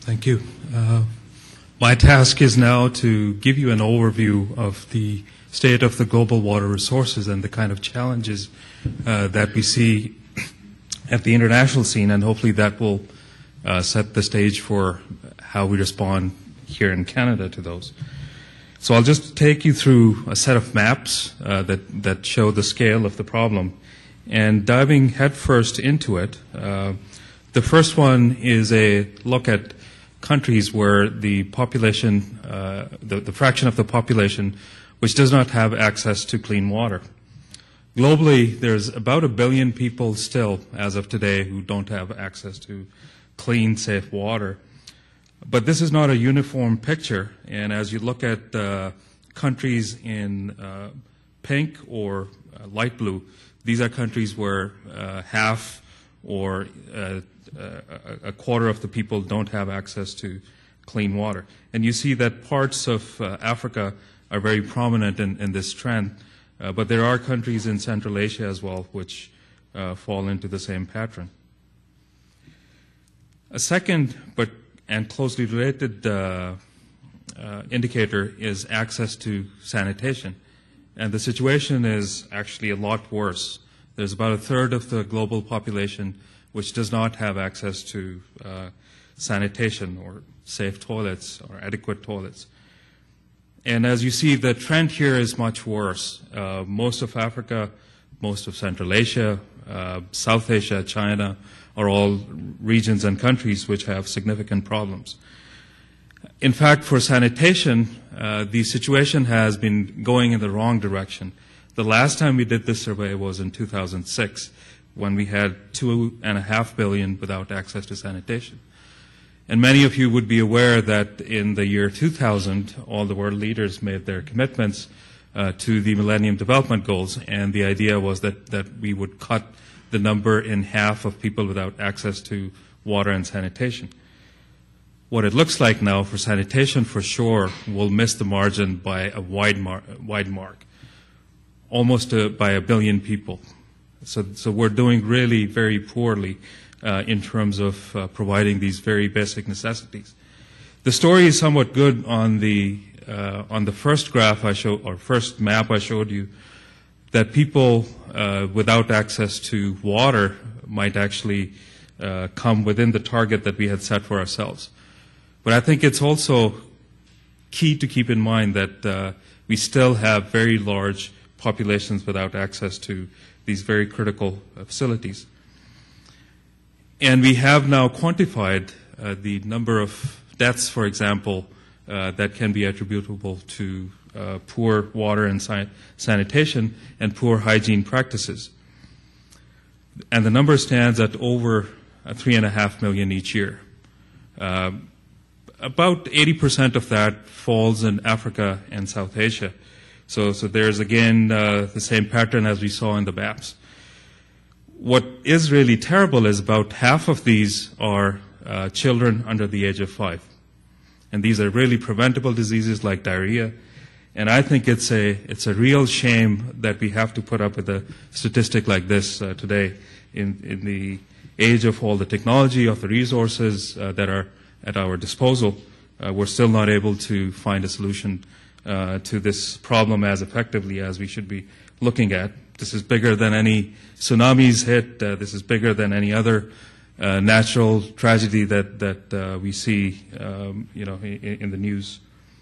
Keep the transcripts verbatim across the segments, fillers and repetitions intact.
Thank you. Uh, my task is now to give you an overview of the state of the global water resources and the kind of challenges uh, that we see at the international scene, and hopefully that will uh, set the stage for how we respond here in Canada to those. So I'll just take you through a set of maps uh, that, that show the scale of the problem. And diving headfirst into it, uh, the first one is a look at countries where the population, uh, the, the fraction of the population which does not have access to clean water. Globally, there's about a billion people still, as of today, who don't have access to clean, safe water. But this is not a uniform picture, and as you look at uh, countries in uh, pink or uh, light blue, these are countries where uh, half or uh, a quarter of the people don't have access to clean water. And you see that parts of uh, Africa are very prominent in, in this trend, uh, but there are countries in Central Asia as well which uh, fall into the same pattern. A second, but and closely related uh, uh, indicator is access to sanitation. And the situation is actually a lot worse. There's about a third of the global population which does not have access to uh, sanitation or safe toilets or adequate toilets. And as you see, the trend here is much worse. Uh, most of Africa, most of Central Asia, uh, South Asia, China are all regions and countries which have significant problems. In fact, for sanitation, uh, the situation has been going in the wrong direction. The last time we did this survey was in two thousand six, when we had two and a half billion without access to sanitation. And many of you would be aware that in the year two thousand, all the world leaders made their commitments uh, to the Millennium Development Goals, and the idea was that, that we would cut the number in half of people without access to water and sanitation. What it looks like now for sanitation, for sure, will miss the margin by a wide, mar wide mark, almost a, by a billion people. So, so we're doing really very poorly uh, in terms of uh, providing these very basic necessities. The story is somewhat good on the uh, on the first graph I showed, or first map I showed you, that people uh, without access to water might actually uh, come within the target that we had set for ourselves. But I think it's also key to keep in mind that uh, we still have very large populations without access to these very critical uh, facilities. And we have now quantified uh, the number of deaths, for example, uh, that can be attributable to uh, poor water and san sanitation and poor hygiene practices. And the number stands at over uh, three and a half million each year. Uh, about eighty percent of that falls in Africa and South Asia. So, so there's again uh, the same pattern as we saw in the maps. What is really terrible is about half of these are uh, children under the age of five. And these are really preventable diseases like diarrhea. And I think it's a, it's a real shame that we have to put up with a statistic like this uh, today in, in the age of all the technology, of the resources uh, that are at our disposal. Uh, we're still not able to find a solution Uh, to this problem as effectively as we should be looking at. This is bigger than any tsunamis hit. Uh, this is bigger than any other uh, natural tragedy that that uh, we see, um, you know, in, in the news.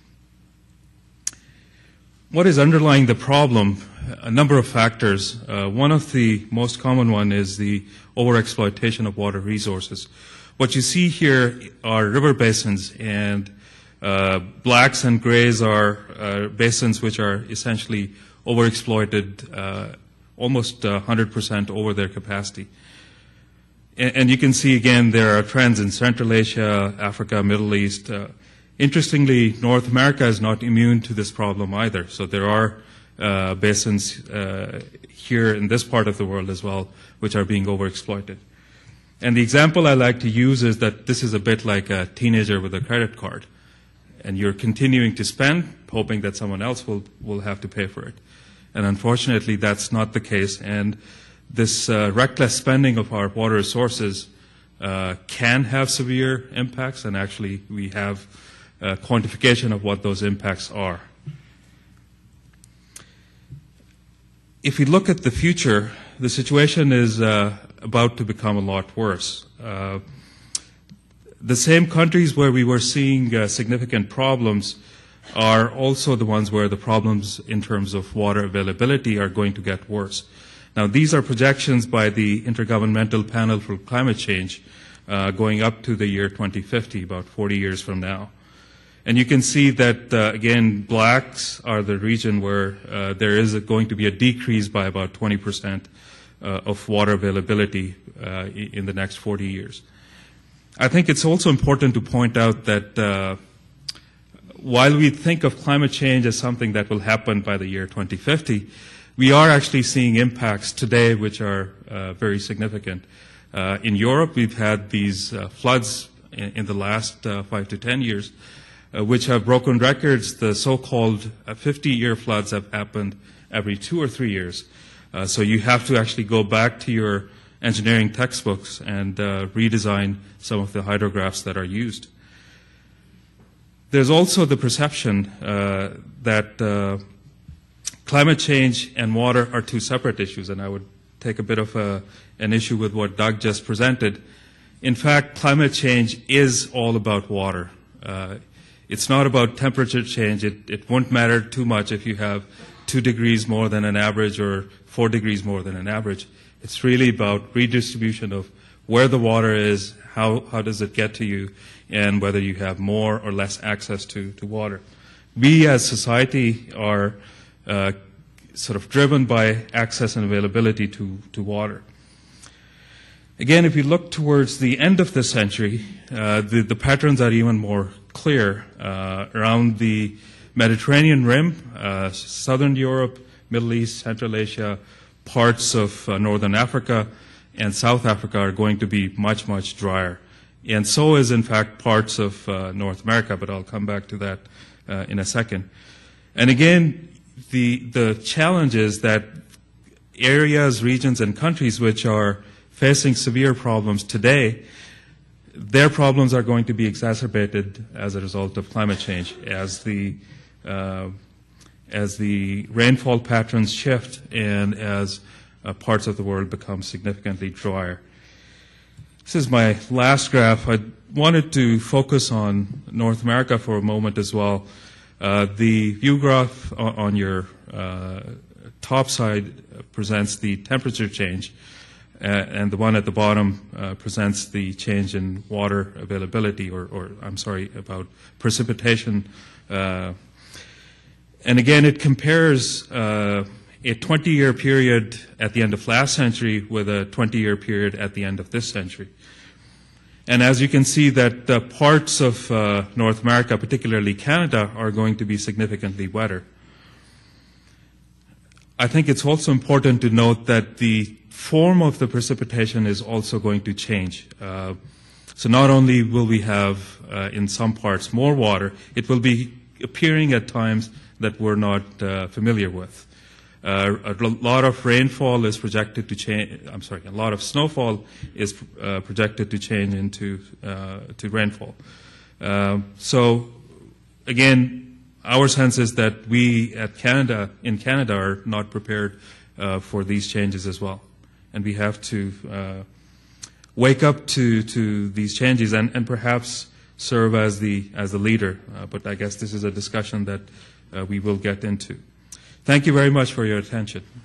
What is underlying the problem? A number of factors. Uh, one of the most common one is the overexploitation of water resources. What you see here are river basins, and Uh, blacks and grays are uh, basins which are essentially overexploited, uh, almost uh, one hundred percent over their capacity. And, and you can see again there are trends in Central Asia, Africa, Middle East. Uh, interestingly, North America is not immune to this problem either. So there are uh, basins uh, here in this part of the world as well which are being overexploited. And the example I like to use is that this is a bit like a teenager with a credit card. And you're continuing to spend, hoping that someone else will, will have to pay for it. And unfortunately, that's not the case. And this uh, reckless spending of our water resources uh, can have severe impacts, and actually we have uh, quantification of what those impacts are. If we look at the future, the situation is uh, about to become a lot worse. Uh, the same countries where we were seeing uh, significant problems are also the ones where the problems in terms of water availability are going to get worse. Now, these are projections by the Intergovernmental Panel for Climate Change uh, going up to the year twenty fifty, about forty years from now. And you can see that, uh, again, blacks are the region where uh, there is a, going to be a decrease by about twenty percent uh, of water availability uh, in the next forty years. I think it's also important to point out that uh, while we think of climate change as something that will happen by the year twenty fifty, we are actually seeing impacts today which are uh, very significant. Uh, in Europe, we've had these uh, floods in, in the last uh, five to ten years, Uh, which have broken records. The so-called fifty-year uh, floods have happened every two or three years. Uh, so you have to actually go back to your engineering textbooks and uh, redesign some of the hydrographs that are used. There's also the perception uh, that uh, climate change and water are two separate issues, and I would take a bit of a, an issue with what Doug just presented. In fact, climate change is all about water. Uh, It's not about temperature change. It, it won't matter too much if you have two degrees more than an average or four degrees more than an average. It's really about redistribution of where the water is, how, how does it get to you, and whether you have more or less access to, to water. We as society are uh, sort of driven by access and availability to, to water. Again, if you look towards the end of the century, uh, the, the patterns are even more clear. Uh, around the Mediterranean rim, uh, southern Europe, Middle East, Central Asia, parts of uh, northern Africa, and South Africa are going to be much, much drier. And so is, in fact, parts of uh, North America, but I'll come back to that uh, in a second. And again, the, the challenge is that areas, regions, and countries which are facing severe problems today, their problems are going to be exacerbated as a result of climate change as the uh, as the rainfall patterns shift and as uh, parts of the world become significantly drier. This is my last graph. I wanted to focus on North America for a moment as well. Uh, the view graph on your uh, top side presents the temperature change. Uh, and the one at the bottom uh, presents the change in water availability, or, or I'm sorry, about precipitation. Uh, and again, it compares uh, a twenty-year period at the end of last century with a twenty-year period at the end of this century. And as you can see, that uh, parts of uh, North America, particularly Canada, are going to be significantly wetter. I think it's also important to note that the form of the precipitation is also going to change. Uh, so not only will we have, uh, in some parts, more water, it will be appearing at times that we're not uh, familiar with. Uh, a lot of rainfall is projected to change, I'm sorry, a lot of snowfall is uh, projected to change into uh, to rainfall. Uh, so again, our sense is that we at Canada, in Canada, are not prepared uh, for these changes as well. And we have to uh, wake up to, to these changes and, and perhaps serve as the, as the leader. Uh, but I guess this is a discussion that uh, we will get into. Thank you very much for your attention.